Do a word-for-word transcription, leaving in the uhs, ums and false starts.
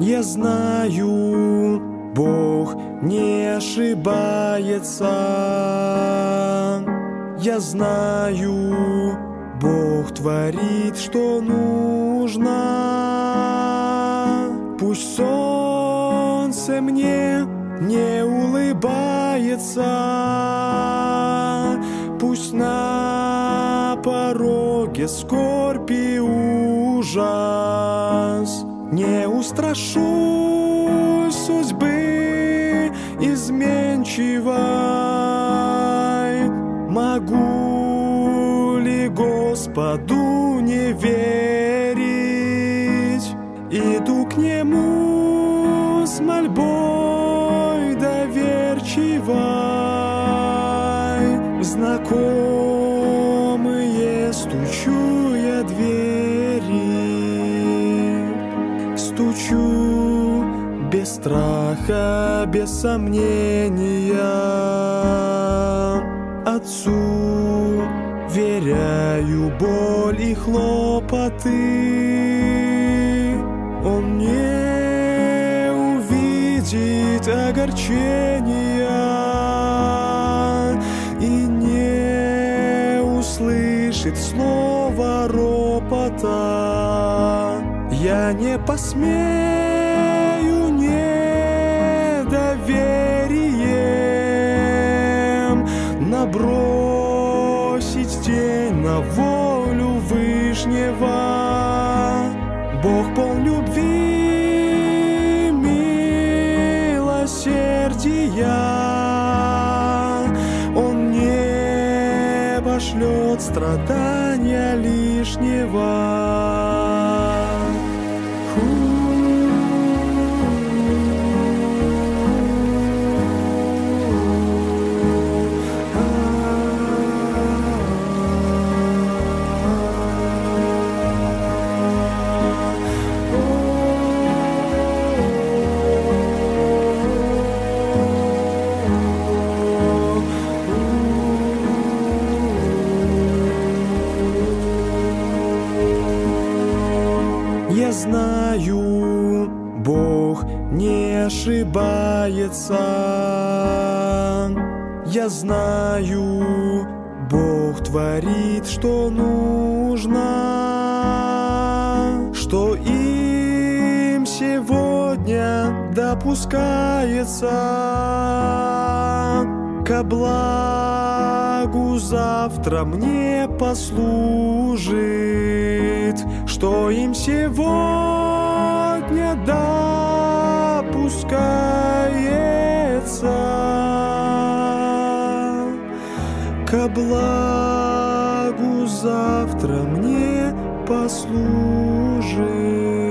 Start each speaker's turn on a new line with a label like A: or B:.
A: Я знаю, Бог не ошибается. Я знаю, Бог творит, что нужно. Пусть солнце мне не улыбается, пусть на пороге скорбь и ужас. Не устрашусь судьбы изменчивой. Могу ли Господу не верить? Иду к Нему с мольбой доверчивой. В знакомые стучу я двери, стучу без страха, без сомнения. Отцу веряю боль и хлопоты. Он не увидит огорчения и не услышит слова ропота. Я не посмею недоверием набросить тень на волю Вышнего. Бог полн любви, милосердия. Он не пошлет страдания лишнего. Я знаю, Бог не ошибается. Я знаю, Бог творит, что нужно, что им сегодня допускается. Ко благу завтра мне послужит, что им сегодня допускается. Ко благу завтра мне послужит.